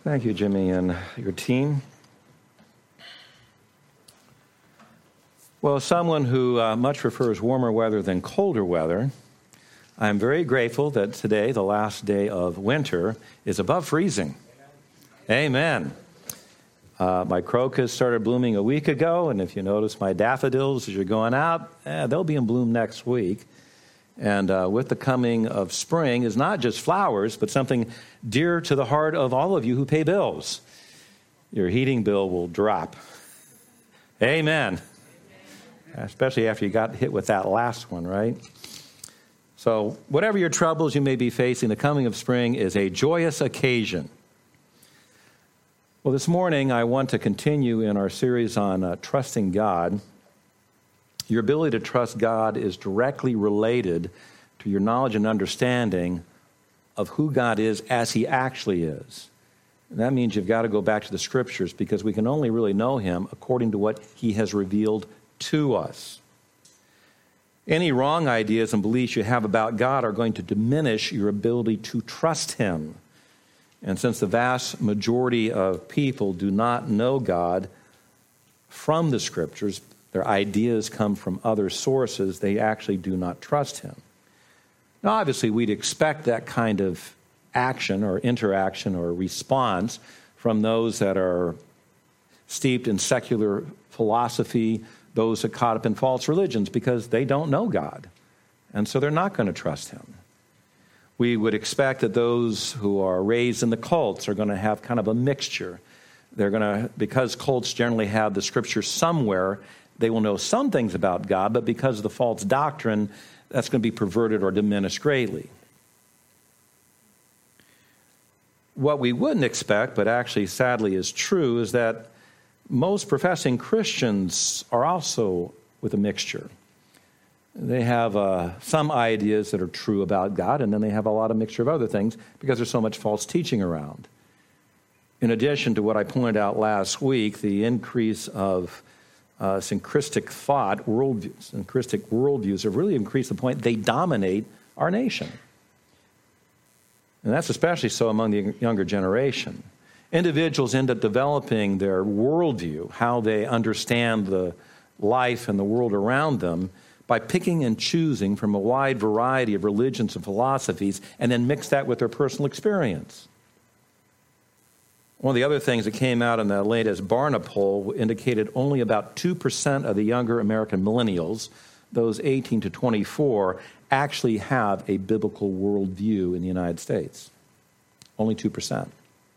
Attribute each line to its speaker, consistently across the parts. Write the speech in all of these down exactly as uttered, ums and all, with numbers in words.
Speaker 1: Thank you, Jimmy, and your team. Well, as someone who uh, much prefers warmer weather than colder weather, I'm very grateful that today, the last day of winter, is above freezing. Amen. Uh, my crocus started blooming a week ago, and if you notice my daffodils as you're going out, eh, they'll be in bloom next week. And uh, with the coming of spring is not just flowers, but something dear to the heart of all of you who pay bills. Your heating bill will drop. Amen. Especially after you got hit with that last one, right? So whatever your troubles you may be facing, the coming of spring is a joyous occasion. Well, this morning I want to continue in our series on uh, trusting God. Your ability to trust God is directly related to your knowledge and understanding of who God is as he actually is. And that means you've got to go back to the scriptures because we can only really know him according to what he has revealed to us. Any wrong ideas and beliefs you have about God are going to diminish your ability to trust him. And since the vast majority of people do not know God from the scriptures, their ideas come from other sources, they actually do not trust him. Now, obviously, we'd expect that kind of action or interaction or response from those that are steeped in secular philosophy, those that are caught up in false religions, because they don't know God, and so they're not going to trust him. We would expect that those who are raised in the cults are going to have kind of a mixture. They're going to, because cults generally have the scripture somewhere, they will know some things about God, but because of the false doctrine, that's going to be perverted or diminished greatly. What we wouldn't expect, but actually sadly is true, is that most professing Christians are also with a mixture. They have uh, some ideas that are true about God, and then they have a lot of mixture of other things because there's so much false teaching around. In addition to what I pointed out last week, the increase of uh, syncretic thought, worldviews, syncretic worldviews have really increased to the point they dominate our nation. And that's especially so among the younger generation. Individuals end up developing their worldview, how they understand the life and the world around them, by picking and choosing from a wide variety of religions and philosophies, and then mix that with their personal experience. One of the other things that came out in the latest Barna poll indicated only about two percent of the younger American millennials, those eighteen to twenty-four, actually have a biblical worldview in the United States. Only two percent.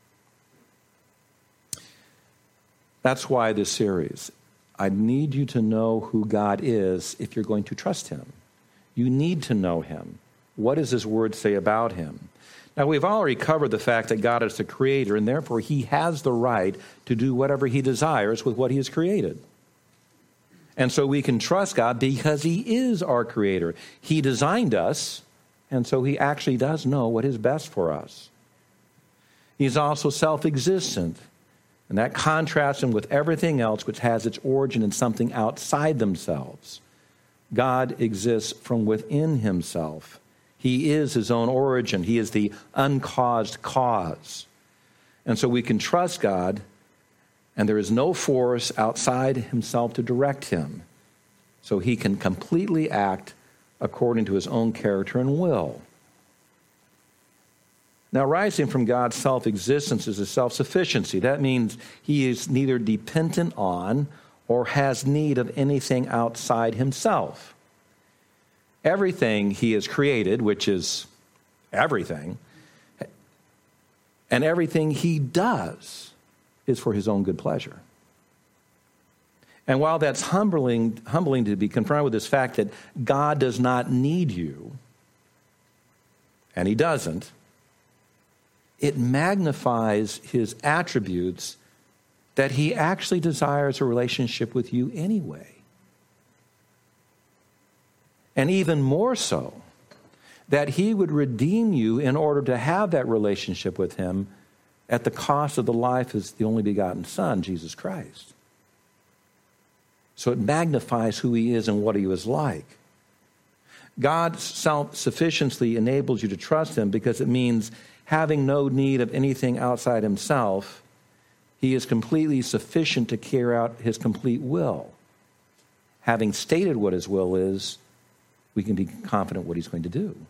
Speaker 1: That's why this series. I need you to know who God is if you're going to trust him. You need to know him. What does his word say about him? Now, we've already covered the fact that God is the creator, and therefore he has the right to do whatever he desires with what he has created. And so we can trust God because he is our creator. He designed us, and so he actually does know what is best for us. He's also self-existent. And that contrasts him with everything else which has its origin in something outside themselves. God exists from within himself. He is his own origin. He is the uncaused cause. And so we can trust God, and there is no force outside himself to direct him. So he can completely act according to his own character and will. Now, rising from God's self-existence is his self-sufficiency. That means he is neither dependent on or has need of anything outside himself. Everything he has created, which is everything, and everything he does is for his own good pleasure. And while that's humbling, humbling to be confronted with this fact that God does not need you, and he doesn't, it magnifies his attributes that he actually desires a relationship with you anyway. And even more so, that he would redeem you in order to have that relationship with him at the cost of the life of the only begotten Son, Jesus Christ. So it magnifies who he is and what he was like. God's self-sufficiency enables you to trust him because it means having no need of anything outside himself, he is completely sufficient to carry out his complete will. Having stated what his will is, we can be confident what he's going to do.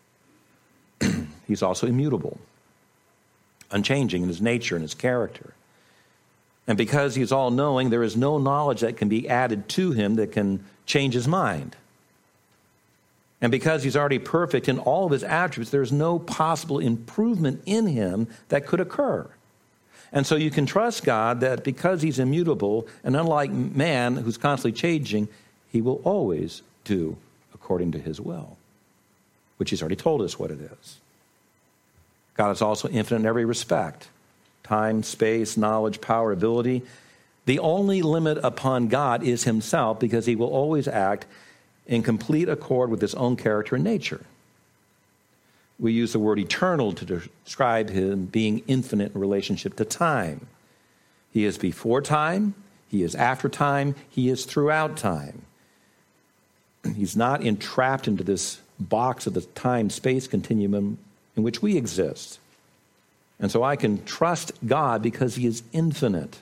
Speaker 1: He's also immutable, unchanging in his nature and his character. And because he's all-knowing, there is no knowledge that can be added to him that can change his mind. And because he's already perfect in all of his attributes, there's no possible improvement in him that could occur. And so you can trust God that because he's immutable, and unlike man who's constantly changing, he will always do according to his will, which he's already told us what it is. God is also infinite in every respect. Time, space, knowledge, power, ability. The only limit upon God is himself, because he will always act in complete accord with his own character and nature. We use the word eternal to describe him being infinite in relationship to time. He is before time, he is after time, he is throughout time. He's not entrapped into this box of the time-space continuum in which we exist. And so I can trust God because he is infinite.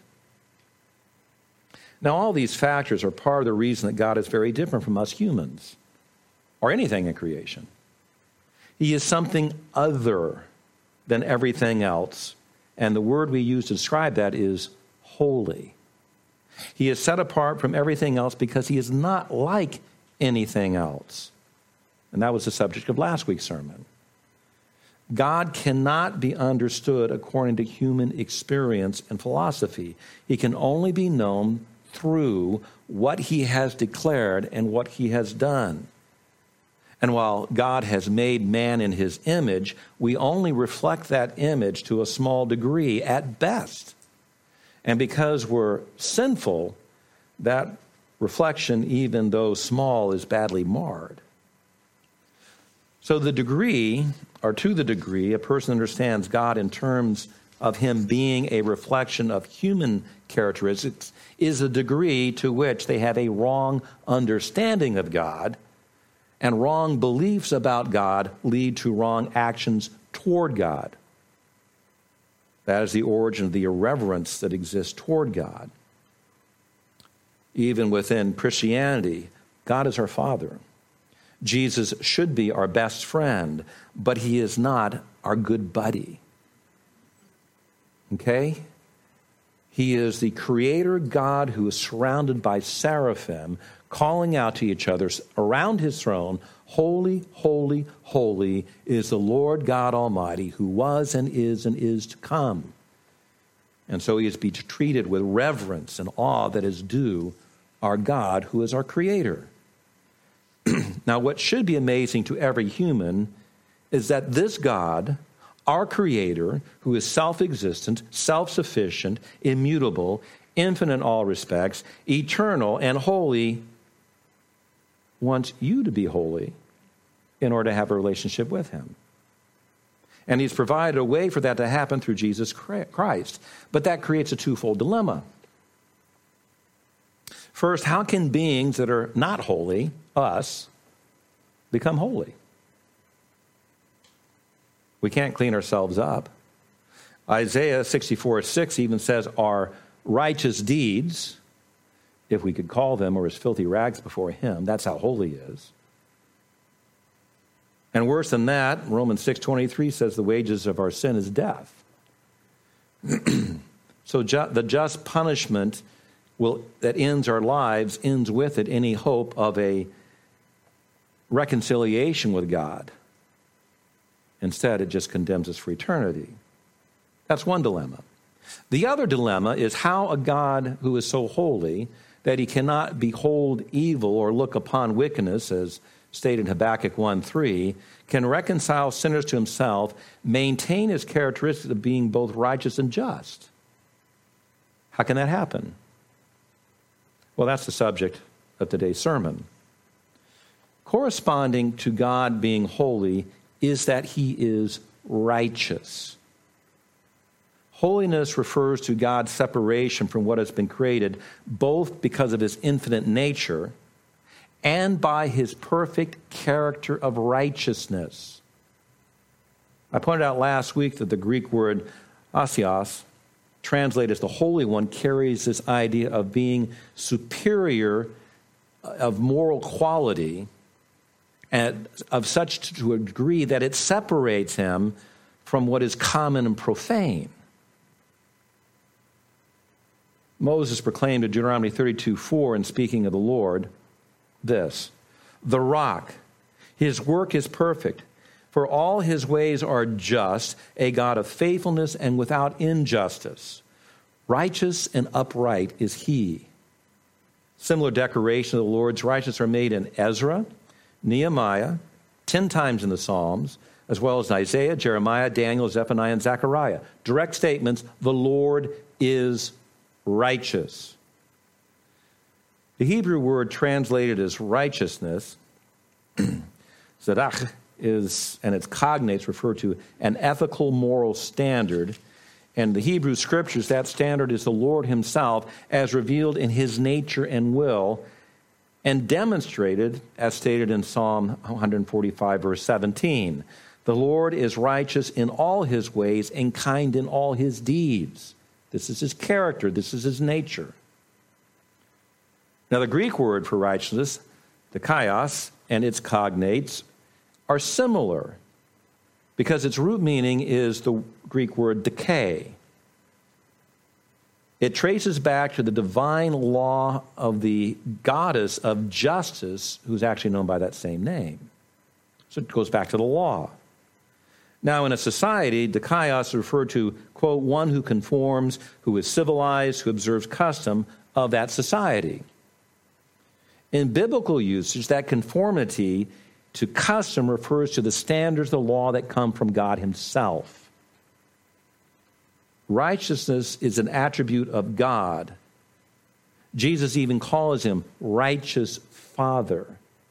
Speaker 1: Now, all these factors are part of the reason that God is very different from us humans or anything in creation. He is something other than everything else, and the word we use to describe that is holy. He is set apart from everything else because he is not like anything else. And that was the subject of last week's sermon. God cannot be understood according to human experience and philosophy. He can only be known through what he has declared and what he has done. And while God has made man in his image, we only reflect that image to a small degree at best. And because we're sinful, that reflection, even though small, is badly marred. So the degree, or to the degree, a person understands God in terms of him being a reflection of human characteristics, is the degree to which they have a wrong understanding of God, and wrong beliefs about God lead to wrong actions toward God. That is the origin of the irreverence that exists toward God. Even within Christianity, God is our Father. Jesus should be our best friend, but he is not our good buddy. Okay? He is the creator God who is surrounded by seraphim, calling out to each other around his throne, "Holy, holy, holy is the Lord God Almighty, who was and is and is to come." And so he is to be treated with reverence and awe that is due our God, who is our creator. Now, what should be amazing to every human is that this God, our creator, who is self-existent, self-sufficient, immutable, infinite in all respects, eternal and holy, wants you to be holy in order to have a relationship with him. And he's provided a way for that to happen through Jesus Christ. But that creates a twofold dilemma. First, how can beings that are not holy, us, become holy? We can't clean ourselves up. Isaiah sixty-four six even says our righteous deeds, if we could call them, are as filthy rags before him. That's how holy he is. And worse than that, Romans six twenty-three says the wages of our sin is death. So ju- the just punishment will that ends our lives ends with it any hope of a reconciliation with God. Instead, it just condemns us for eternity. That's one dilemma. The other dilemma is how a God who is so holy that he cannot behold evil or look upon wickedness, as stated in Habakkuk one three, can reconcile sinners to himself, maintain his characteristic of being both righteous and just. How can that happen? Well, that's the subject of today's sermon. Corresponding to God being holy is that he is righteous. Holiness refers to God's separation from what has been created, both because of his infinite nature and by his perfect character of righteousness. I pointed out last week that the Greek word asios, translated as the Holy One, carries this idea of being superior, of moral quality, and of such to a degree that it separates him from what is common and profane. Moses proclaimed in Deuteronomy thirty-two four, in speaking of the Lord, this: the rock, his work is perfect, for all his ways are just, a God of faithfulness and without injustice. Righteous and upright is he. Similar declaration of the Lord's righteousness are made in Ezra, Nehemiah, ten times in the Psalms, as well as in Isaiah, Jeremiah, Daniel, Zephaniah, and Zechariah. Direct statements: the Lord is righteous. The Hebrew word translated as righteousness, zedach, is, and its cognates refer to an ethical moral standard. And the Hebrew scriptures, that standard is the Lord himself as revealed in his nature and will, and demonstrated as stated in Psalm one forty-five, verse seventeen. The Lord is righteous in all his ways and kind in all his deeds. This is his character. This is his nature. Now, the Greek word for righteousness, dikaios, and its cognates are similar because its root meaning is the Greek word decay. It traces back to the divine law of the goddess of justice, who's actually known by that same name. So it goes back to the law. Now, in a society, dikaios is referred to, quote, one who conforms, who is civilized, who observes custom of that society. In biblical usage, that conformity to custom refers to the standards of the law that come from God himself. Righteousness is an attribute of God. Jesus even calls him righteous Father.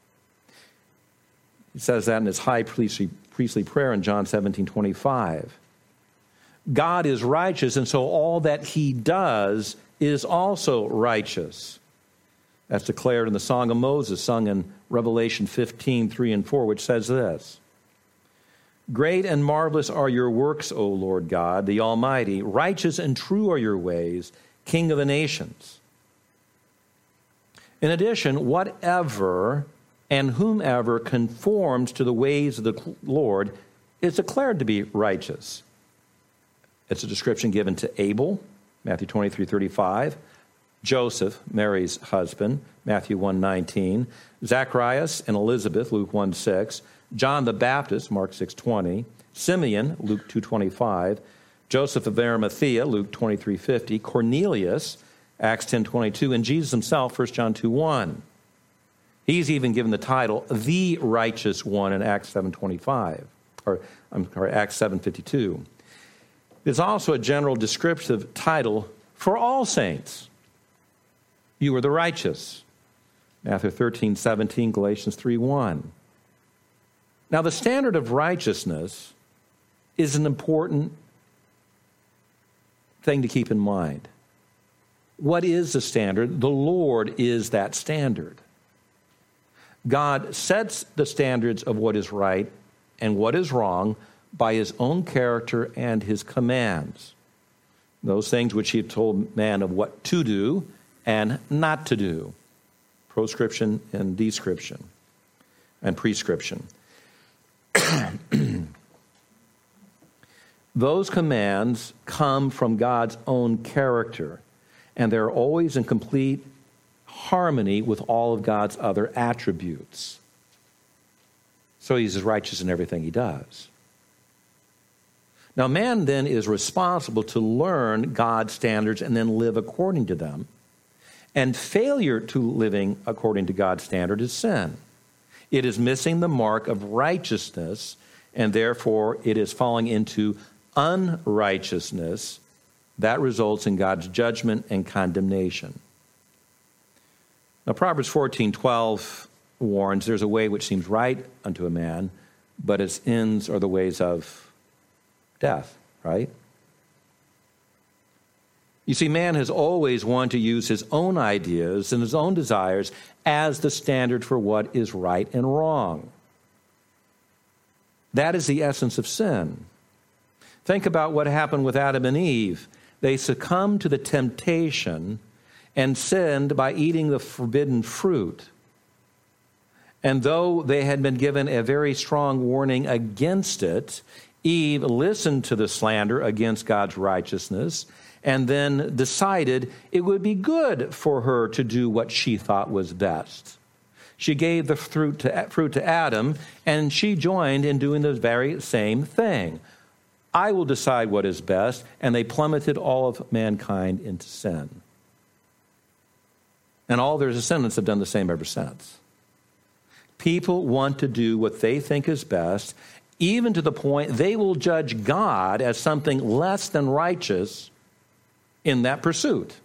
Speaker 1: He says that in his high priestly, priestly prayer in John seventeen twenty-five. God is righteous, and so all that he does is also righteous. That's declared in the Song of Moses, sung in Revelation fifteen, three and four, which says this: great and marvelous are your works, O Lord God, the Almighty. Righteous and true are your ways, King of the nations. In addition, whatever and whomever conforms to the ways of the Lord is declared to be righteous. It's a description given to Abel, Matthew twenty-three thirty-five, Joseph, Mary's husband, Matthew one nineteen, Zacharias and Elizabeth, Luke one six, John the Baptist, Mark six twenty, Simeon, Luke two twenty-five, Joseph of Arimathea, Luke twenty-three fifty, Cornelius, Acts ten twenty-two, and Jesus himself, First John two one. He's even given the title, the righteous one, in Acts seven twenty-five, or I'm sorry, Acts seven fifty-two. It's also a general descriptive title for all saints. You are the righteous. Matthew thirteen seventeen, Galatians three one. Now, the standard of righteousness is an important thing to keep in mind. What is the standard? The Lord is that standard. God sets the standards of what is right and what is wrong by his own character and his commands. Those things which he told man of what to do and not to do. Proscription and description and prescription. Those commands come from God's own character, and they're always in complete harmony with all of God's other attributes. So he's as righteous in everything he does. Now, man then is responsible to learn God's standards and then live according to them. And failure to living according to God's standard is sin. It is missing the mark of righteousness, and therefore it is falling into unrighteousness. That results in God's judgment and condemnation. Now, Proverbs fourteen twelve warns, there's a way which seems right unto a man, but its ends are the ways of death, right? You see, man has always wanted to use his own ideas and his own desires as the standard for what is right and wrong. That is the essence of sin. Think about what happened with Adam and Eve. They succumbed to the temptation and sinned by eating the forbidden fruit. And though they had been given a very strong warning against it, Eve listened to the slander against God's righteousness and then decided it would be good for her to do what she thought was best. She gave the fruit to, fruit to Adam, and she joined in doing the very same thing. I will decide what is best, and they plummeted all of mankind into sin. And all their descendants have done the same ever since. People want to do what they think is best, even to the point they will judge God as something less than righteous in that pursuit.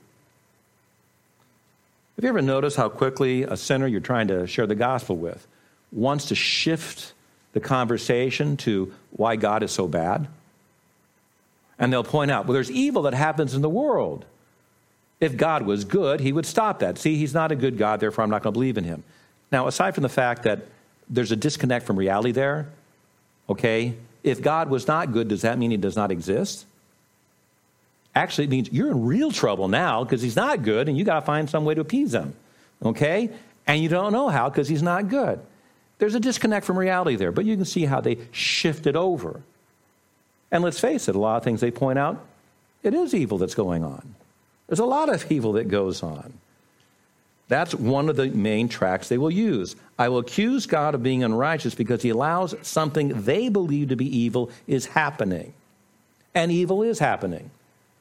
Speaker 1: Have you ever noticed how quickly a sinner you're trying to share the gospel with wants to shift the conversation to why God is so bad? And they'll point out, well, there's evil that happens in the world. If God was good, he would stop that. See, he's not a good God, therefore I'm not going to believe in him. Now, aside from the fact that there's a disconnect from reality there, okay, if God was not good, does that mean he does not exist? Actually, it means you're in real trouble now because he's not good and you got to find some way to appease him, okay? And you don't know how because he's not good. There's a disconnect from reality there, but you can see how they shift it over. And let's face it, a lot of things they point out, it is evil that's going on. There's a lot of evil that goes on. That's one of the main tracks they will use. I will accuse God of being unrighteous because he allows something they believe to be evil is happening. And evil is happening.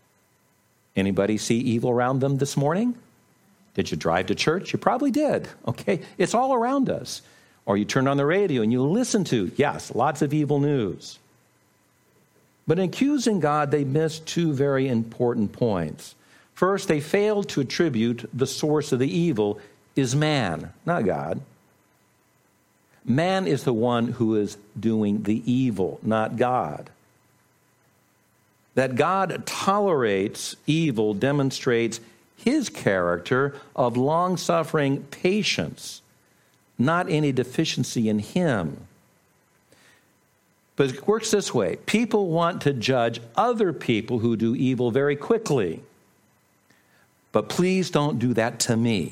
Speaker 1: Anybody see evil around them this morning? Did you drive to church? You probably did. Okay, it's all around us. Or you turn on the radio and you listen to, yes, lots of evil news. But in accusing God, they missed two very important points. First, they failed to attribute the source of the evil is man, not God. Man is the one who is doing the evil, not God. That God tolerates evil demonstrates his character of long-suffering patience, not any deficiency in him. But it works this way. People want to judge other people who do evil very quickly. But please don't do that to me.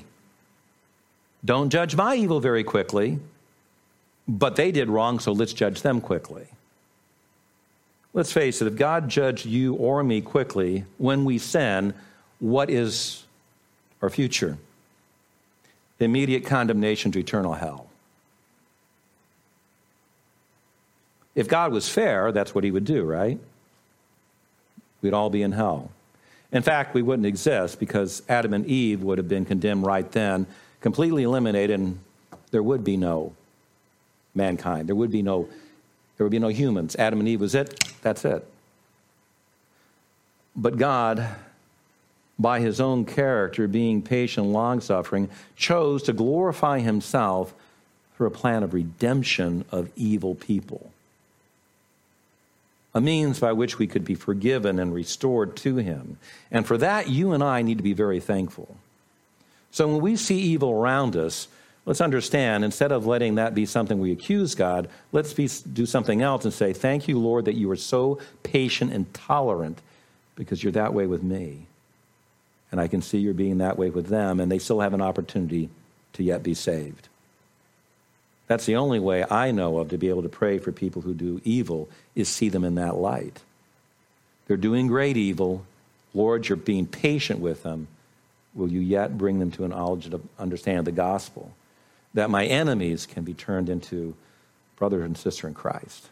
Speaker 1: Don't judge my evil very quickly, but they did wrong, so let's judge them quickly. Let's face it, if God judged you or me quickly when we sin, what is our future? Immediate condemnation to eternal hell. If God was fair, that's what he would do, right? We'd all be in hell. In fact, we wouldn't exist because Adam and Eve would have been condemned right then, completely eliminated, and there would be no mankind. There would be no, there would be no humans. Adam and Eve was it. That's it. But God, by his own character, being patient and long-suffering, chose to glorify himself through a plan of redemption of evil people. A means by which we could be forgiven and restored to him. And for that, you and I need to be very thankful. So when we see evil around us, let's understand, instead of letting that be something we accuse God, let's be, do something else and say, thank you, Lord, that you are so patient and tolerant because you're that way with me. And I can see you're being that way with them, and they still have an opportunity to yet be saved. That's the only way I know of to be able to pray for people who do evil is see them in that light. They're doing great evil. Lord, you're being patient with them. Will you yet bring them to a knowledge and understanding of the gospel? That my enemies can be turned into brother and sister in Christ.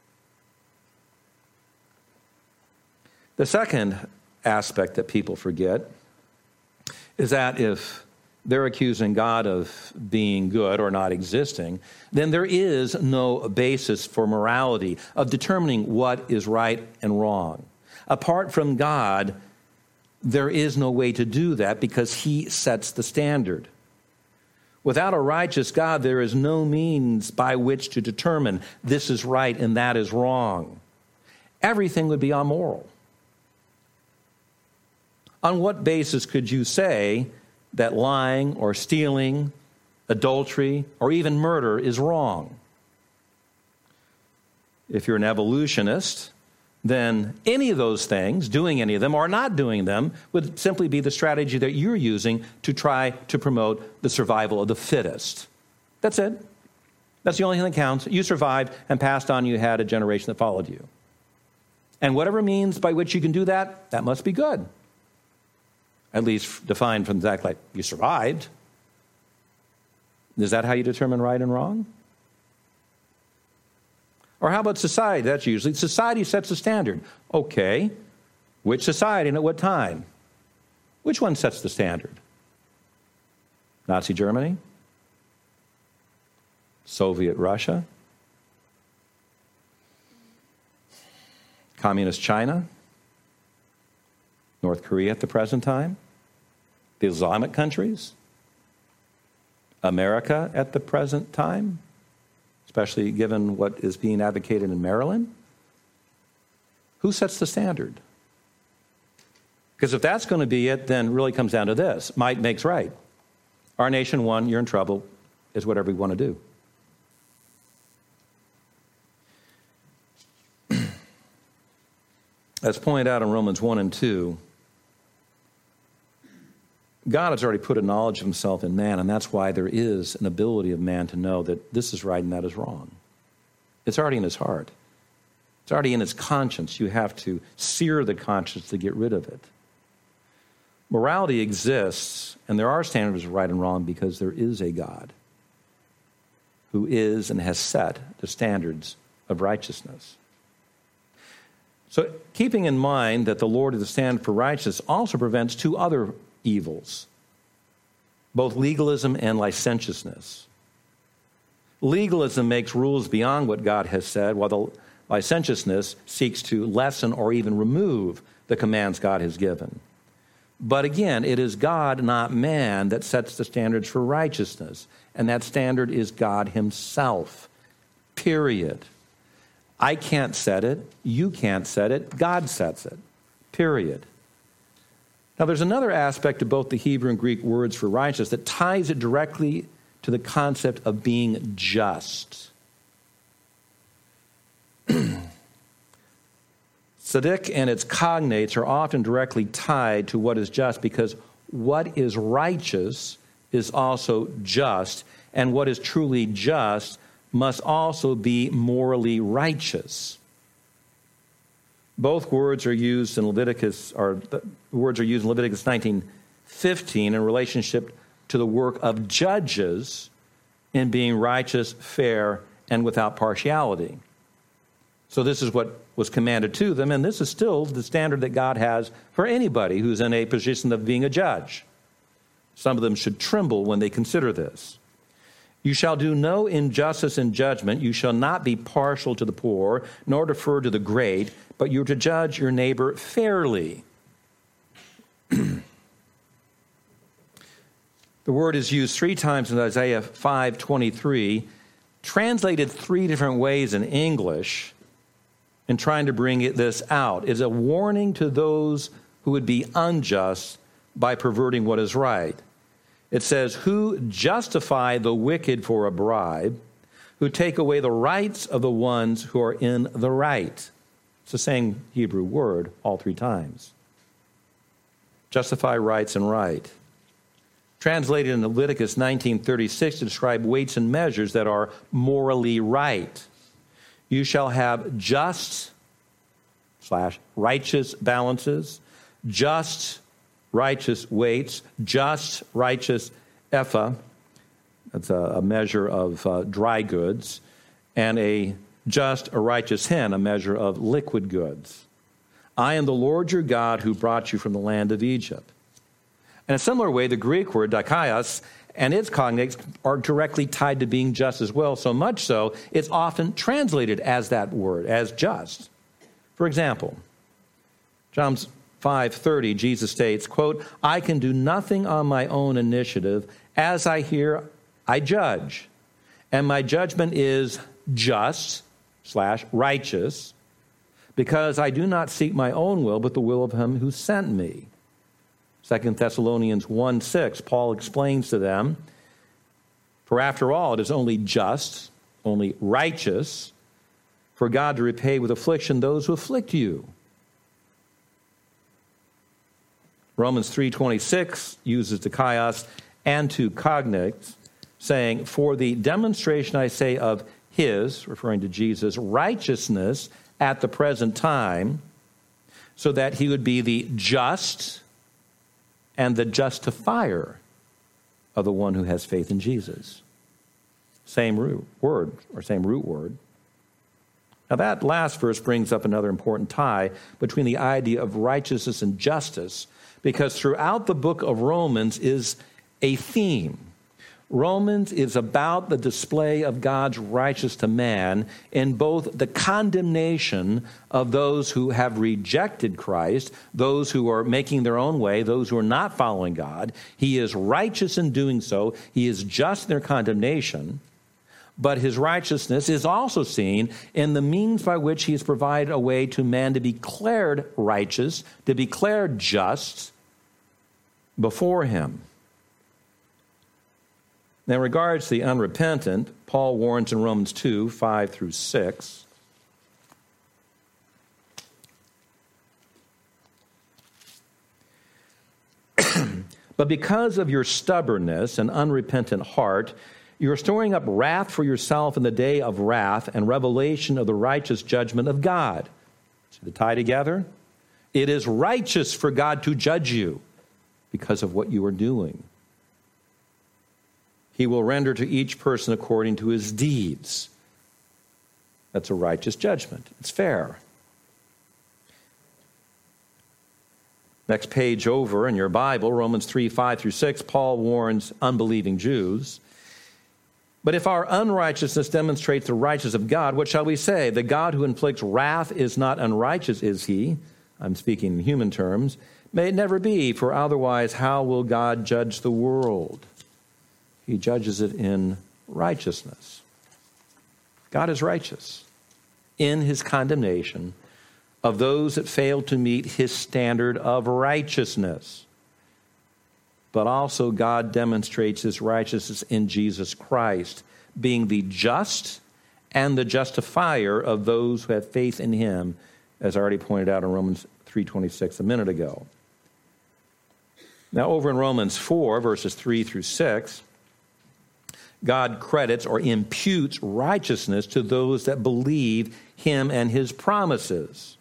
Speaker 1: The second aspect that people forget is that if they're accusing God of being good or not existing, then there is no basis for morality, of determining what is right and wrong. Apart from God, there is no way to do that because he sets the standard. Without a righteous God, there is no means by which to determine this is right and that is wrong. Everything would be amoral. On what basis could you say that lying or stealing, adultery, or even murder is wrong? If you're an evolutionist, then any of those things, doing any of them or not doing them, would simply be the strategy that you're using to try to promote the survival of the fittest. That's it. That's the only thing that counts. You survived and passed on. You had a generation that followed you. And whatever means by which you can do that, that must be good. At least defined from the fact like you survived. Is that how you determine right and wrong? Or how about society? That's usually, society sets the standard. Okay, which society and at what time? Which one sets the standard? Nazi Germany? Soviet Russia? Communist China? North Korea at the present time? The Islamic countries? America at the present time? Especially given what is being advocated in Maryland? Who sets the standard? Because if that's going to be it, then it really comes down to this. Might makes right. Our nation won, you're in trouble, is whatever we want to do. As pointed out in Romans one and two, God has already put a knowledge of himself in man, and that's why there is an ability of man to know that this is right and that is wrong. It's already in his heart. It's already in his conscience. You have to sear the conscience to get rid of it. Morality exists, and there are standards of right and wrong because there is a God who is and has set the standards of righteousness. So keeping in mind that the Lord is the standard for righteousness also prevents two other evils, both legalism and licentiousness. Legalism makes rules beyond what God has said, while the licentiousness seeks to lessen or even remove the commands God has given. But again, it is God, not man, that sets the standards for righteousness, and that standard is God himself, period. I can't set it, you can't set it, God sets it, period. Now, there's another aspect of both the Hebrew and Greek words for righteous that ties it directly to the concept of being just. Tzedek and its cognates are often directly tied to what is just because what is righteous is also just, and what is truly just must also be morally righteous. Both words are used in Leviticus, or the words are used in Leviticus nineteen fifteen in relationship to the work of judges in being righteous, fair, and without partiality. So this is what was commanded to them, and this is still the standard that God has for anybody who's in a position of being a judge. Some of them should tremble when they consider this. You shall do no injustice in judgment. You shall not be partial to the poor, nor defer to the great, but you're to judge your neighbor fairly. The word is used three times in Isaiah five twenty-three, translated three different ways in English, in trying to bring it, this out. It's a warning to those who would be unjust by perverting what is right. It says, who justify the wicked for a bribe, who take away the rights of the ones who are in the right. It's the same Hebrew word all three times. Justify, rights, and right. Translated in Leviticus nineteen thirty-six to describe weights and measures that are morally right. You shall have just slash righteous balances, just righteous weights, just righteous ephah, that's a, a measure of uh, dry goods, and a just, a righteous hin, a measure of liquid goods. I am the Lord your God who brought you from the land of Egypt. In a similar way, the Greek word dikaios and its cognates are directly tied to being just as well, so much so it's often translated as that word, as just. For example, John five thirty, Jesus states, quote, I can do nothing on my own initiative. As I hear, I judge. And my judgment is just, slash, righteous, because I do not seek my own will, but the will of him who sent me. Second Thessalonians one six, Paul explains to them, for after all, it is only just, only righteous, for God to repay with affliction those who afflict you. Romans three twenty-six uses the kaios and to cognate, saying, for the demonstration, I say, of his, referring to Jesus, righteousness at the present time, so that he would be the just and the justifier of the one who has faith in Jesus. Same root word, or same root word. Now that last verse brings up another important tie between the idea of righteousness and justice, because throughout the book of Romans is a theme. Romans is about the display of God's righteousness to man in both the condemnation of those who have rejected Christ, those who are making their own way, those who are not following God. He is righteous in doing so. He is just in their condemnation. But his righteousness is also seen in the means by which he has provided a way to man to be declared righteous, to be declared just before him. Now, in regards to the unrepentant, Paul warns in Romans two, five through six. But because of your stubbornness and unrepentant heart, you are storing up wrath for yourself in the day of wrath and revelation of the righteous judgment of God. See the tie together? It is righteous for God to judge you because of what you are doing. He will render to each person according to his deeds. That's a righteous judgment. It's fair. Next page over in your Bible, Romans three, five through six, Paul warns unbelieving Jews. But if our unrighteousness demonstrates the righteousness of God, what shall we say? The God who inflicts wrath is not unrighteous, is he? I'm speaking in human terms. May it never be, for otherwise how will God judge the world? He judges it in righteousness. God is righteous in his condemnation of those that fail to meet his standard of righteousness. But also God demonstrates his righteousness in Jesus Christ, being the just and the justifier of those who have faith in him, as I already pointed out in Romans three twenty-six a minute ago. Now over in Romans four, verses three through six, God credits or imputes righteousness to those that believe him and his promises.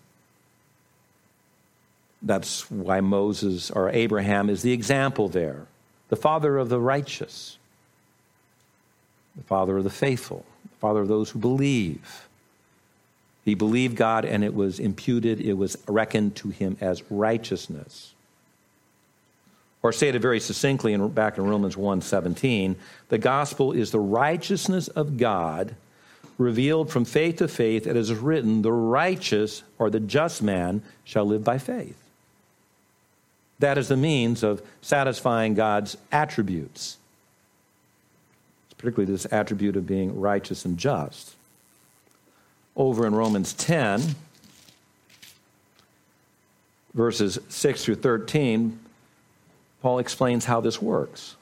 Speaker 1: That's why Moses or Abraham is the example there. The father of the righteous. The father of the faithful. The father of those who believe. He believed God and it was imputed, it was reckoned to him as righteousness. Or stated very succinctly in, back in Romans one seventeen, the gospel is the righteousness of God revealed from faith to faith. It is written, the righteous or the just man shall live by faith. That is the means of satisfying God's attributes, particularly this attribute of being righteous and just. Over in Romans ten, verses six through thirteen, Paul explains how this works.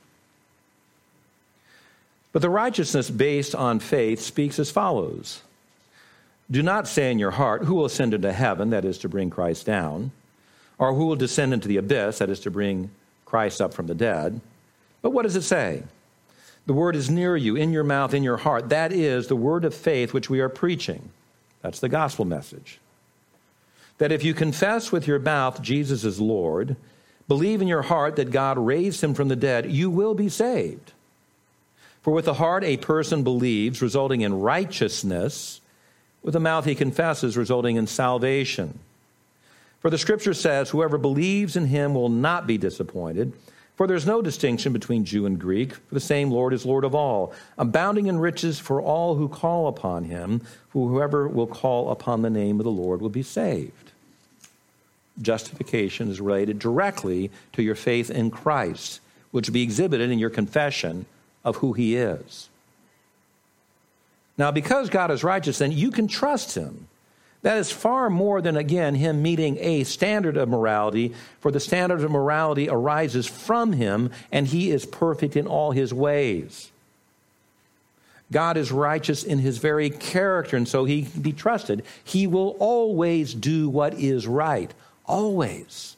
Speaker 1: But the righteousness based on faith speaks as follows. Do not say in your heart, who will ascend into heaven, that is to bring Christ down, or who will descend into the abyss, that is to bring Christ up from the dead. But what does it say? The word is near you, in your mouth, in your heart. That is the word of faith which we are preaching. That's the gospel message. That if you confess with your mouth Jesus is Lord, believe in your heart that God raised him from the dead, you will be saved. For with the heart a person believes, resulting in righteousness. With the mouth he confesses, resulting in salvation. For the scripture says, whoever believes in him will not be disappointed. For there's no distinction between Jew and Greek, for the same Lord is Lord of all, abounding in riches for all who call upon him. For whoever will call upon the name of the Lord will be saved. Justification is related directly to your faith in Christ, which will be exhibited in your confession of who he is. Now, because God is righteous, then you can trust him. That is far more than, again, him meeting a standard of morality, for the standard of morality arises from him, and he is perfect in all his ways. God is righteous in his very character, and so he can be trusted. He will always do what is right. Always.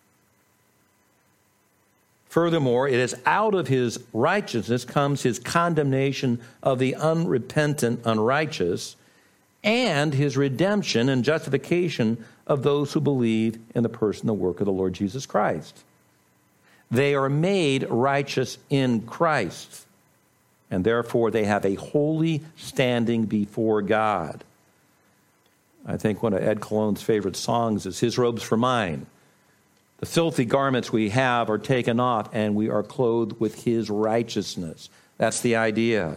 Speaker 1: Furthermore, it is out of his righteousness comes his condemnation of the unrepentant, unrighteous, and his redemption and justification of those who believe in the person and the work of the Lord Jesus Christ. They are made righteous in Christ, and therefore they have a holy standing before God. I think one of Ed Cologne's favorite songs is His Robes for Mine. The filthy garments we have are taken off, and we are clothed with his righteousness. That's the idea.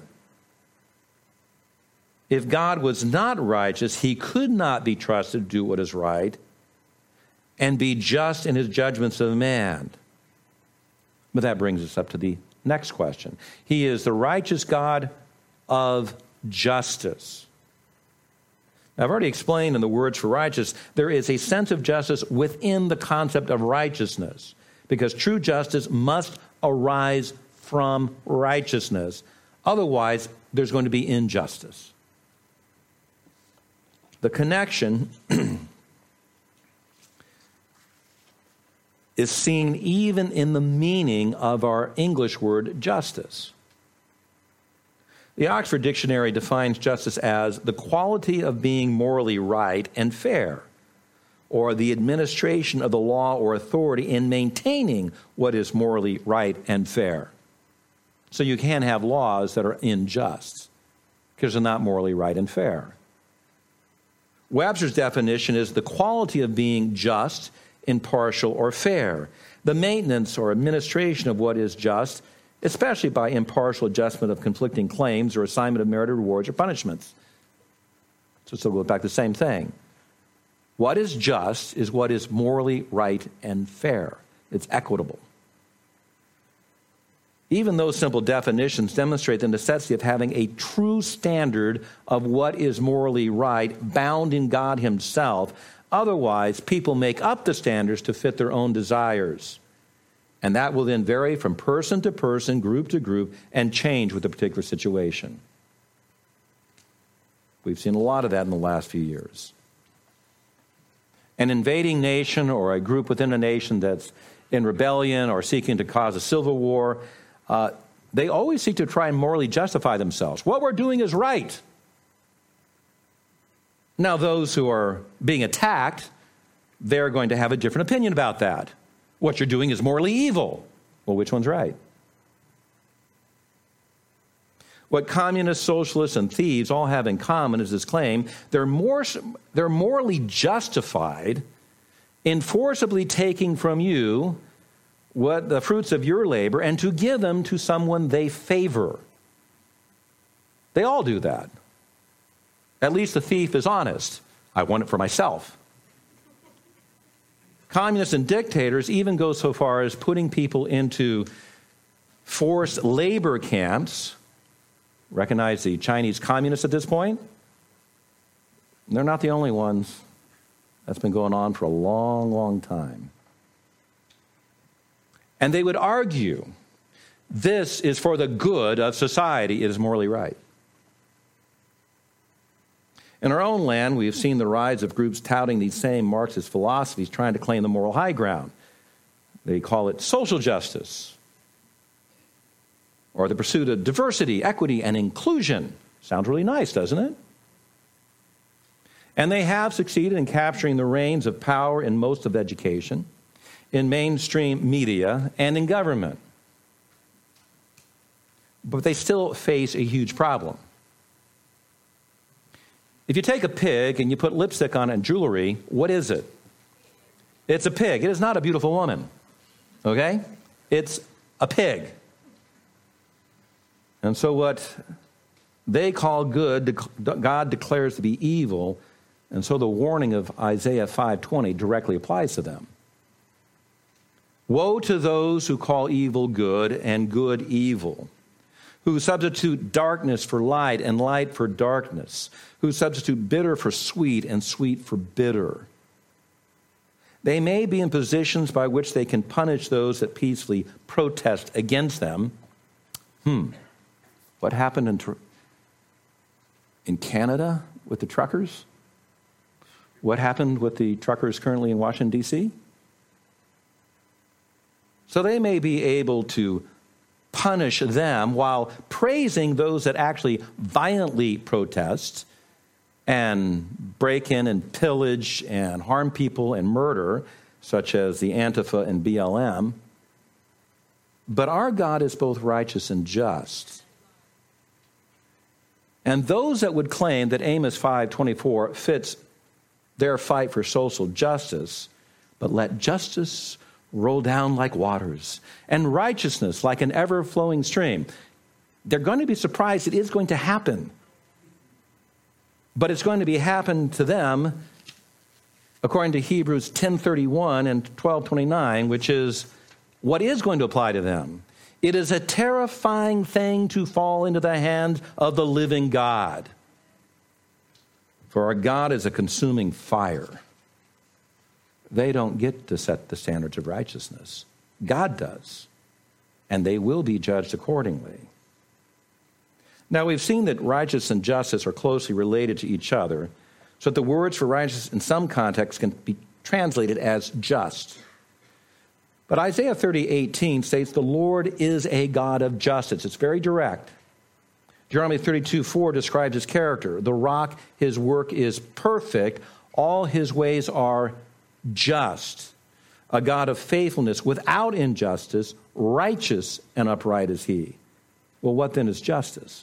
Speaker 1: If God was not righteous, he could not be trusted to do what is right and be just in his judgments of man. But that brings us up to the next question. He is the righteous God of justice. Now, I've already explained in the words for righteous, there is a sense of justice within the concept of righteousness, because true justice must arise from righteousness. Otherwise, there's going to be injustice. The connection is seen even in the meaning of our English word justice. The Oxford Dictionary defines justice as the quality of being morally right and fair, or the administration of the law or authority in maintaining what is morally right and fair. So you can have laws that are unjust because they're not morally right and fair. Webster's definition is the quality of being just, impartial, or fair, the maintenance or administration of what is just, especially by impartial adjustment of conflicting claims or assignment of merited rewards or punishments. So still goes back to the same thing. What is just is what is morally right and fair. It's equitable. Even those simple definitions demonstrate the necessity of having a true standard of what is morally right, bound in God himself. Otherwise, people make up the standards to fit their own desires. And that will then vary from person to person, group to group, and change with the particular situation. We've seen a lot of that in the last few years. An invading nation or a group within a nation that's in rebellion or seeking to cause a civil war, uh, they always seek to try and morally justify themselves. What we're doing is right. Now, those who are being attacked, they're going to have a different opinion about that. What you're doing is morally evil. Well, which one's right? What communists, socialists, and thieves all have in common is this claim: they're more, they're morally justified in forcibly taking from you what the fruits of your labor and to give them to someone they favor. They all do that. At least the thief is honest. I want it for myself. Communists and dictators even go so far as putting people into forced labor camps. Recognize the Chinese communists at this point? They're not the only ones. That's been going on for a long, long time. And they would argue this is for the good of society. It is morally right. In our own land, we have seen the rise of groups touting these same Marxist philosophies, trying to claim the moral high ground. They call it social justice, or the pursuit of diversity, equity, and inclusion. Sounds really nice, doesn't it? And they have succeeded in capturing the reins of power in most of education, in mainstream media, and in government. But they still face a huge problem. If you take a pig and you put lipstick on it and jewelry, what is it? It's a pig. It is not a beautiful woman. Okay? It's a pig. And so what they call good, God declares to be evil, and so the warning of Isaiah five twenty directly applies to them. Woe to those who call evil good and good evil, who substitute darkness for light and light for darkness, who substitute bitter for sweet and sweet for bitter. They may be in positions by which they can punish those that peacefully protest against them. Hmm. What happened in in Canada with the truckers? What happened with the truckers currently in Washington, D C? So they may be able to punish them while praising those that actually violently protest and break in and pillage and harm people and murder, such as the Antifa and B L M. But our God is both righteous and just. And those that would claim that Amos five twenty-four fits their fight for social justice, but let justice roll down like waters and righteousness like an ever-flowing stream, they're going to be surprised it is going to happen. But it's going to be happen to them according to Hebrews ten thirty-one and twelve twenty-nine, which is what is going to apply to them. It is a terrifying thing to fall into the hands of the living God. For our God is a consuming fire. They don't get to set the standards of righteousness. God does. And they will be judged accordingly. Now, we've seen that righteousness and justice are closely related to each other, so that the words for righteousness in some contexts can be translated as just. But Isaiah thirty eighteen states the Lord is a God of justice. It's very direct. Deuteronomy thirty-two four describes his character. The rock, his work is perfect. All his ways are just. A God of faithfulness without injustice, righteous and upright is he. Well, what then is justice?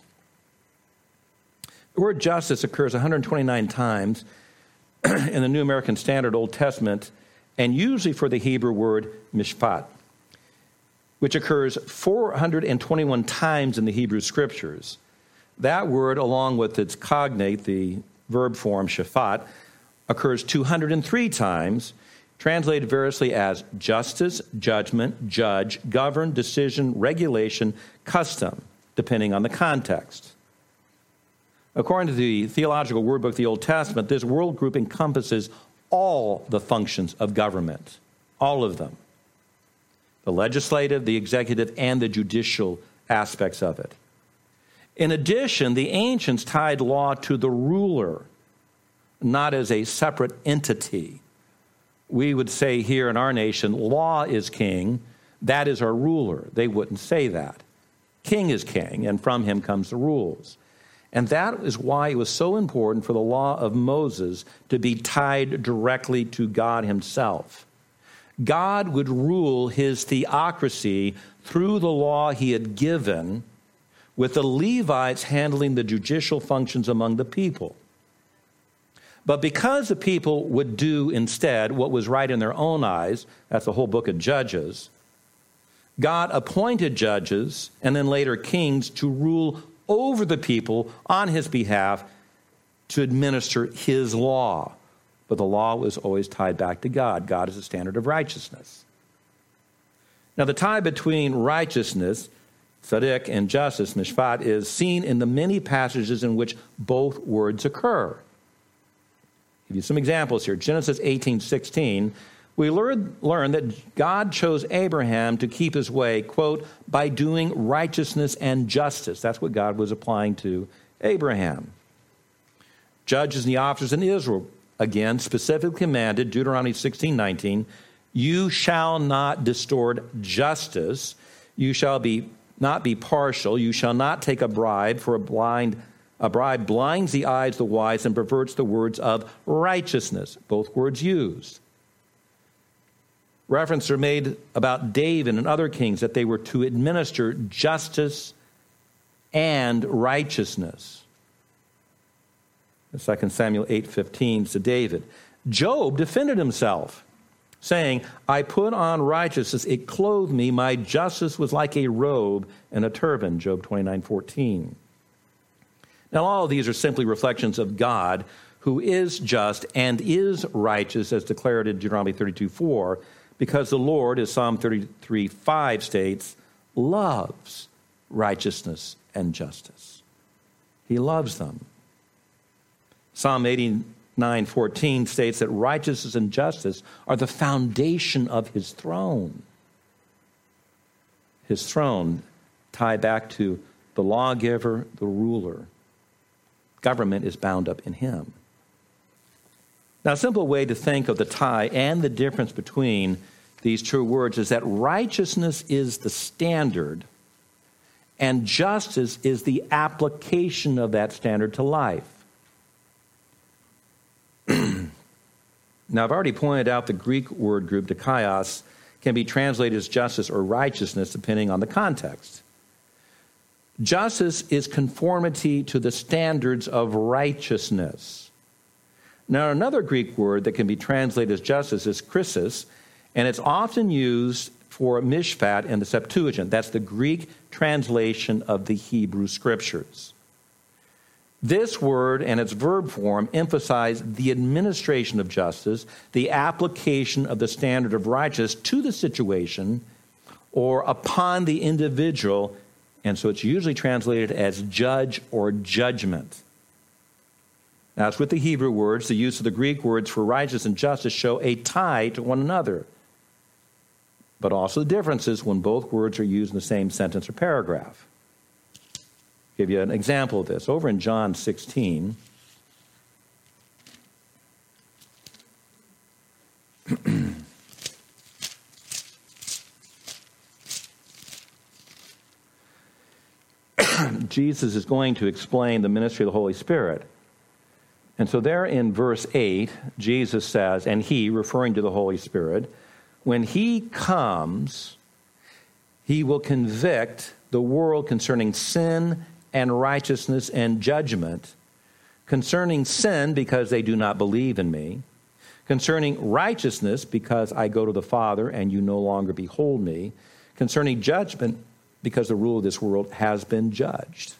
Speaker 1: The word justice occurs one hundred twenty-nine times in the New American Standard Old Testament, and usually for the Hebrew word mishpat, which occurs four hundred twenty-one times in the Hebrew Scriptures. That word, along with its cognate, the verb form shafat, occurs two hundred three times, translated variously as justice, judgment, judge, govern, decision, regulation, custom, depending on the context. According to the Theological Word Book of the Old Testament, this world group encompasses all the functions of government, all of them. The legislative, the executive, and the judicial aspects of it. In addition, the ancients tied law to the ruler, not as a separate entity. We would say here in our nation, law is king, that is our ruler. They wouldn't say that. King is king, and from him comes the rules. And that is why it was so important for the law of Moses to be tied directly to God himself. God would rule his theocracy through the law he had given, with the Levites handling the judicial functions among the people. But because the people would do instead what was right in their own eyes, that's the whole book of Judges, God appointed judges and then later kings to rule over the people on his behalf to administer his law. But the law was always tied back to God. God is the standard of righteousness. Now, the tie between righteousness, tzaddik, and justice, mishpat, is seen in the many passages in which both words occur. I'll give you some examples here. Genesis eighteen sixteen, we learn, learn that God chose Abraham to keep his way, quote, by doing righteousness and justice. That's what God was applying to Abraham. Judges and the officers in Israel, again, specifically commanded, Deuteronomy sixteen nineteen, you shall not distort justice. You shall be not be partial. You shall not take a bribe, for a blind a bribe blinds the eyes of the wise and perverts the words of righteousness. Both words used. References are made about David and other kings that they were to administer justice and righteousness. Second Samuel eight fifteen to David. Job defended himself, saying, I put on righteousness, it clothed me, my justice was like a robe and a turban, Job twenty-nine fourteen. Now, all of these are simply reflections of God, who is just and is righteous, as declared in Deuteronomy thirty-two four, because the Lord, as Psalm thirty-three five states, loves righteousness and justice. He loves them. Psalm eighty-nine fourteen states that righteousness and justice are the foundation of his throne. His throne tie back to the lawgiver, the ruler. government is bound up in him. Now, a simple way to think of the tie and the difference between these two words is that righteousness is the standard and justice is the application of that standard to life. Now, I've already pointed out the Greek word group, dikaios, can be translated as justice or righteousness depending on the context. Justice is conformity to the standards of righteousness. Now, another Greek word that can be translated as justice is krisis, and it's often used for mishpat in the Septuagint. That's the Greek translation of the Hebrew Scriptures. This word and its verb form emphasize the administration of justice, the application of the standard of righteousness to the situation or upon the individual, and so it's usually translated as judge or judgment. Now, it's with the Hebrew words. The use of the Greek words for righteousness and justice show a tie to one another, but also the differences when both words are used in the same sentence or paragraph. I'll give you an example of this. Over in John sixteen, Jesus is going to explain the ministry of the Holy Spirit. And so there in verse eight, Jesus says, and he, referring to the Holy Spirit, when he comes, he will convict the world concerning sin and righteousness and judgment, concerning sin because they do not believe in me, concerning righteousness because I go to the Father and you no longer behold me, concerning judgment because the rule of this world has been judged.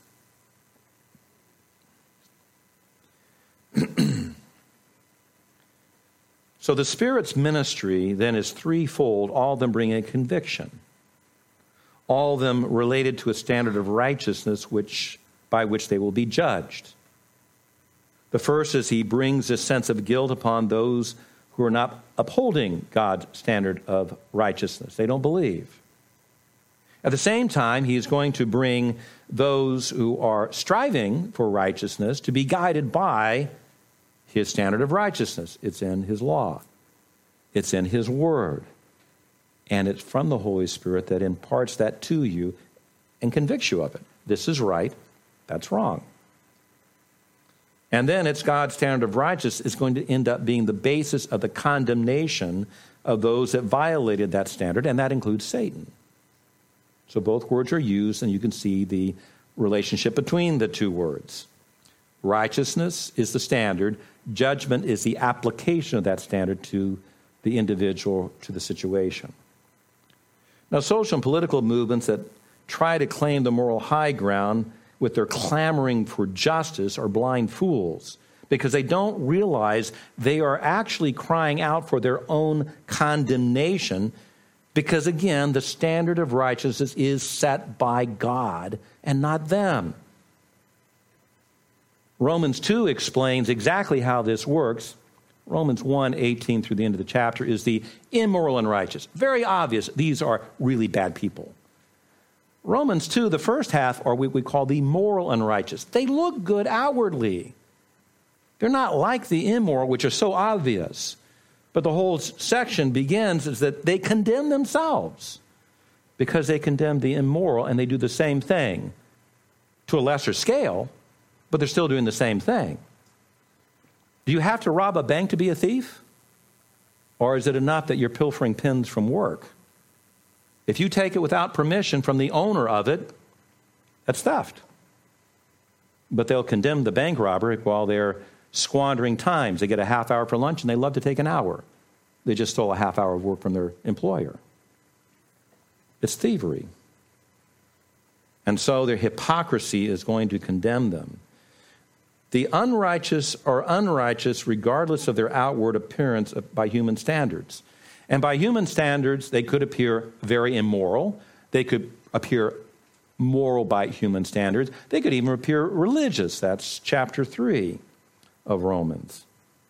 Speaker 1: So the Spirit's ministry then is threefold, all of them bringing a conviction, all of them related to a standard of righteousness which by which they will be judged. The first is he brings a sense of guilt upon those who are not upholding God's standard of righteousness. They don't believe. At the same time, he is going to bring those who are striving for righteousness to be guided by his standard of righteousness. It's in his law. It's in his word. And it's from the Holy Spirit that imparts that to you and convicts you of it. This is right. That's wrong. And then it's God's standard of righteousness is going to end up being the basis of the condemnation of those that violated that standard, and that includes Satan. So both words are used, and you can see the relationship between the two words. Righteousness is the standard. Judgment is the application of that standard to the individual, to the situation. Now, social and political movements that try to claim the moral high ground with their clamoring for justice are blind fools because they don't realize they are actually crying out for their own condemnation because, again, the standard of righteousness is set by God and not them. Romans two explains exactly how this works. Romans one, eighteen through the end of the chapter is the immoral and righteous. Very obvious, these are really bad people. Romans two, the first half, are what we call the moral and righteous. They look good outwardly. They're not like the immoral, which are so obvious. But the whole section begins is that they condemn themselves because they condemn the immoral, and they do the same thing to a lesser scale, but they're still doing the same thing. Do you have to rob a bank to be a thief? Or is it enough that you're pilfering pins from work? If you take it without permission from the owner of it, that's theft. But they'll condemn the bank robber while they're squandering times. They get a half hour for lunch and they love to take an hour. They just stole a half hour of work from their employer. It's thievery. And so their hypocrisy is going to condemn them. The unrighteous are unrighteous regardless of their outward appearance by human standards. And by human standards, they could appear very immoral. They could appear moral by human standards. They could even appear religious. That's chapter three of Romans.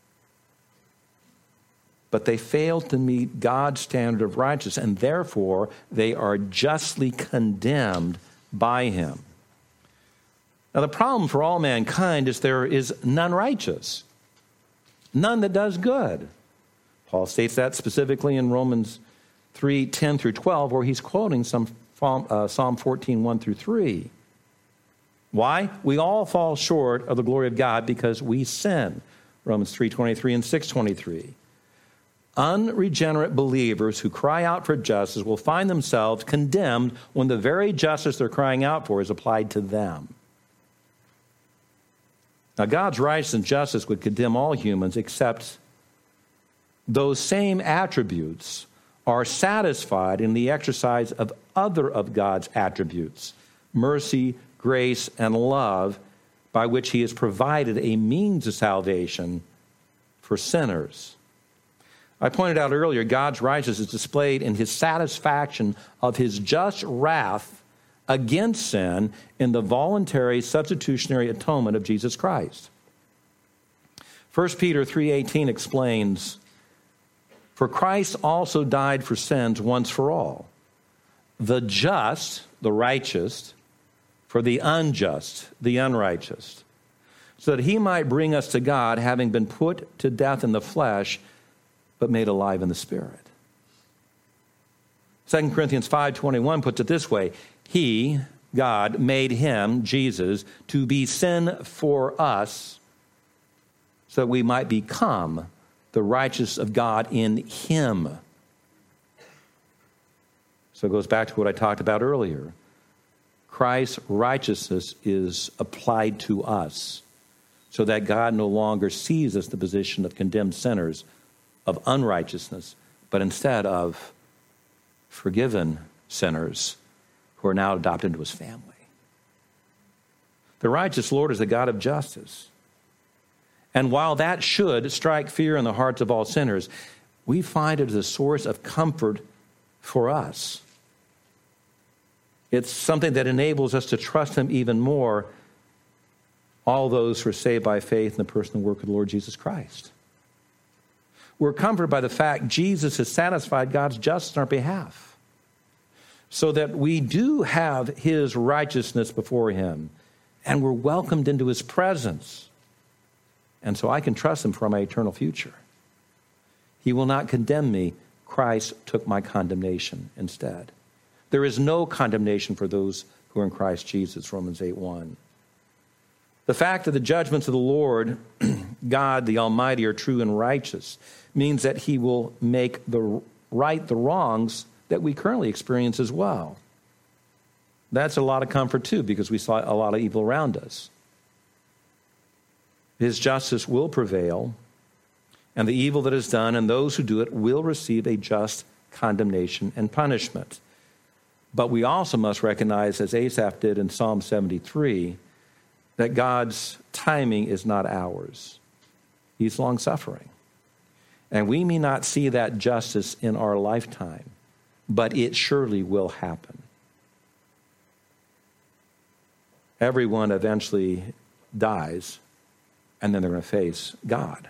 Speaker 1: But they failed to meet God's standard of righteousness, and therefore they are justly condemned by him. Now, the problem for all mankind is there is none righteous, none that does good. Paul states that specifically in Romans three, ten through twelve, where he's quoting some uh, Psalm fourteen, one through three. Why? We all fall short of the glory of God because we sin. Romans three twenty-three and six twenty-three. Unregenerate believers who cry out for justice will find themselves condemned when the very justice they're crying out for is applied to them. Now, God's righteousness and justice would condemn all humans, except those same attributes are satisfied in the exercise of other of God's attributes, mercy, grace, and love, by which he has provided a means of salvation for sinners. I pointed out earlier, God's righteousness is displayed in his satisfaction of his just wrath against sin in the voluntary substitutionary atonement of Jesus Christ. First Peter three eighteen explains, "For Christ also died for sins once for all, the just, the righteous, for the unjust, the unrighteous, so that he might bring us to God, having been put to death in the flesh, but made alive in the Spirit." Second Corinthians five twenty-one puts it this way: He, God, made him, Jesus, to be sin for us, so that we might become the righteousness of God in him. So it goes back to what I talked about earlier. Christ's righteousness is applied to us, so that God no longer sees us the position of condemned sinners, of unrighteousness, but instead of forgiven sinners who are now adopted into his family. The righteous Lord is the God of justice. And while that should strike fear in the hearts of all sinners, we find it as a source of comfort for us. It's something that enables us to trust him even more, all those who are saved by faith in the person and work of the Lord Jesus Christ. We're comforted by the fact Jesus has satisfied God's justice on our behalf, so that we do have his righteousness before him, and we're welcomed into his presence. And so I can trust him for my eternal future. He will not condemn me. Christ took my condemnation instead. There is no condemnation for those who are in Christ Jesus, Romans eight one. The fact that the judgments of the Lord, God the Almighty, are true and righteous means that he will make the right the wrongs that we currently experience as well. That's a lot of comfort too, because we saw a lot of evil around us. His justice will prevail, and the evil that is done and those who do it will receive a just condemnation and punishment. But we also must recognize, as Asaph did in Psalm seventy-three, that God's timing is not ours. He's long-suffering. And we may not see that justice in our lifetime, but it surely will happen. Everyone eventually dies, and then they're going to face God.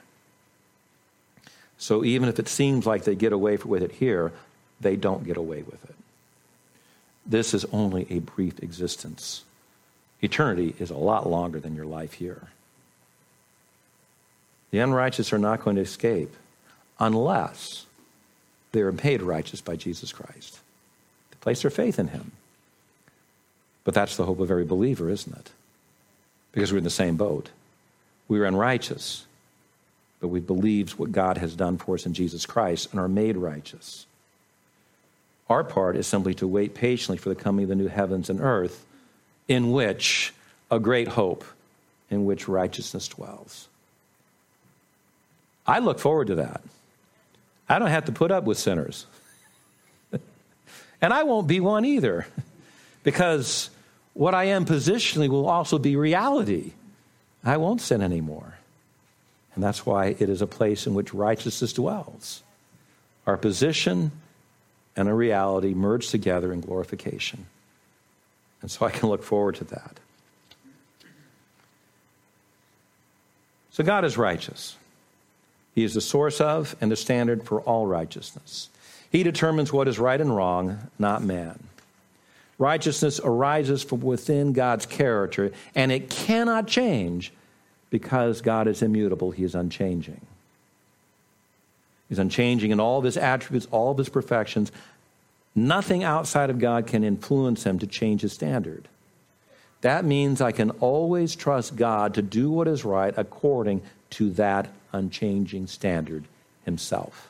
Speaker 1: So even if it seems like they get away with it here, they don't get away with it. This is only a brief existence. Eternity is a lot longer than your life here. The unrighteous are not going to escape unless they are made righteous by Jesus Christ. They place their faith in him. But that's the hope of every believer, isn't it? Because we're in the same boat. We're unrighteous, but we believe what God has done for us in Jesus Christ and are made righteous. Our part is simply to wait patiently for the coming of the new heavens and earth, in which a great hope, in which righteousness dwells. I look forward to that. I don't have to put up with sinners. And I won't be one either, because what I am positionally will also be reality. I won't sin anymore. And that's why it is a place in which righteousness dwells. Our position and a reality merge together in glorification. And so I can look forward to that. So God is righteous. He is the source of and the standard for all righteousness. He determines what is right and wrong, not man. Righteousness arises from within God's character, and it cannot change because God is immutable. He is unchanging. He's unchanging in all of his attributes, all of his perfections. Nothing outside of God can influence him to change his standard. That means I can always trust God to do what is right according to that unchanging standard himself.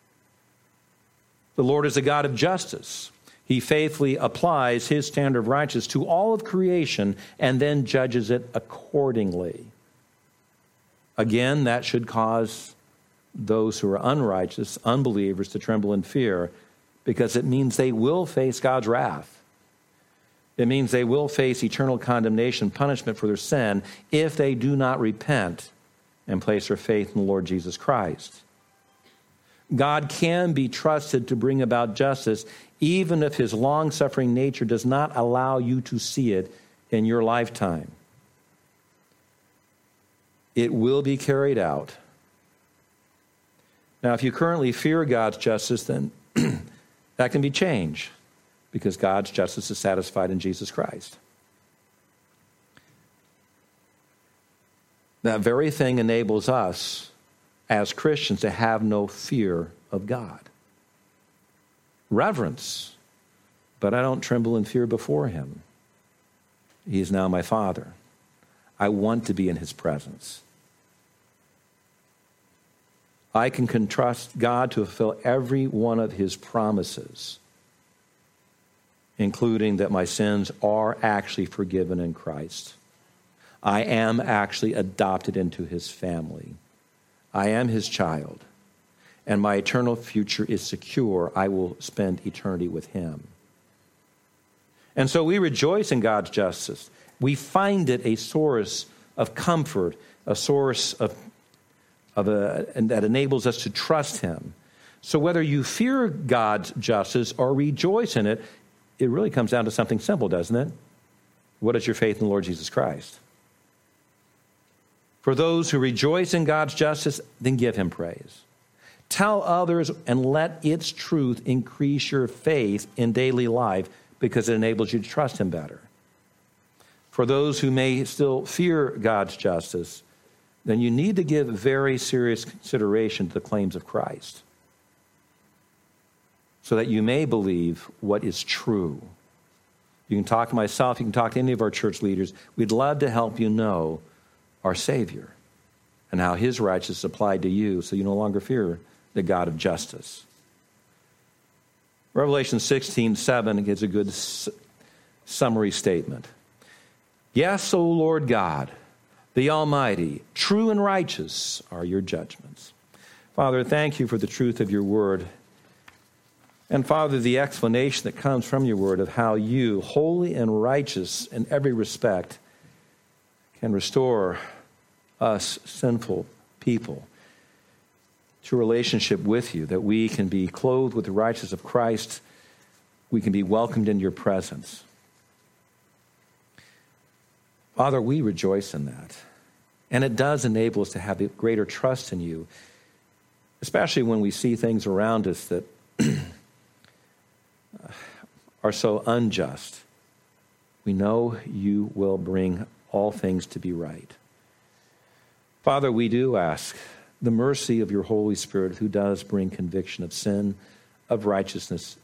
Speaker 1: The Lord is a God of justice. He faithfully applies his standard of righteousness to all of creation and then judges it accordingly. Again, that should cause those who are unrighteous, unbelievers, to tremble in fear, because it means they will face God's wrath. It means they will face eternal condemnation, punishment for their sin, if they do not repent and place their faith in the Lord Jesus Christ. God can be trusted to bring about justice, even if his long-suffering nature does not allow you to see it in your lifetime. It will be carried out. Now, if you currently fear God's justice, then that can be changed, because God's justice is satisfied in Jesus Christ. That very thing enables us as Christians to have no fear of God. Reverence, but I don't tremble in fear before him. He is now my Father. I want to be in his presence. I can trust God to fulfill every one of his promises, including that my sins are actually forgiven in Christ. I am actually adopted into his family. I am his child, and my eternal future is secure. I will spend eternity with him. And so we rejoice in God's justice. We find it a source of comfort, a source of, of a, and that enables us to trust him. So whether you fear God's justice or rejoice in it, it really comes down to something simple, doesn't it? What is your faith in the Lord Jesus Christ? For those who rejoice in God's justice, then give him praise. Tell others and let its truth increase your faith in daily life, because it enables you to trust him better. For those who may still fear God's justice, then you need to give very serious consideration to the claims of Christ, so that you may believe what is true. You can talk to myself, you can talk to any of our church leaders. We'd love to help you know our Savior and how his righteousness applied to you, so you no longer fear the God of justice. Revelation sixteen seven gives a good s- summary statement. Yes, O Lord God, the Almighty, true and righteous are your judgments. Father, thank you for the truth of your word. And Father, the explanation that comes from your word of how you, holy and righteous in every respect, can restore us sinful people to a relationship with you, that we can be clothed with the righteousness of Christ, we can be welcomed in your presence. Father, we rejoice in that. And it does enable us to have a greater trust in you, especially when we see things around us that are so unjust. We know you will bring all things to be right. Father, we do ask the mercy of your Holy Spirit, who does bring conviction of sin, of righteousness,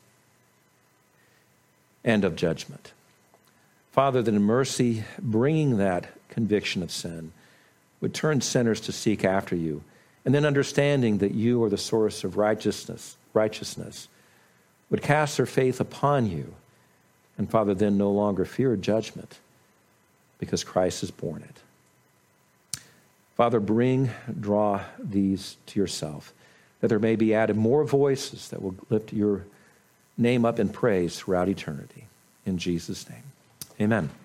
Speaker 1: and of judgment. Father, that in mercy, bringing that conviction of sin would turn sinners to seek after you, and then understanding that you are the source of righteousness, righteousness, would cast their faith upon you, and Father, then no longer fear judgment, because Christ has borne it. Father, bring, draw these to yourself, that there may be added more voices that will lift your name up in praise throughout eternity. In Jesus' name, amen.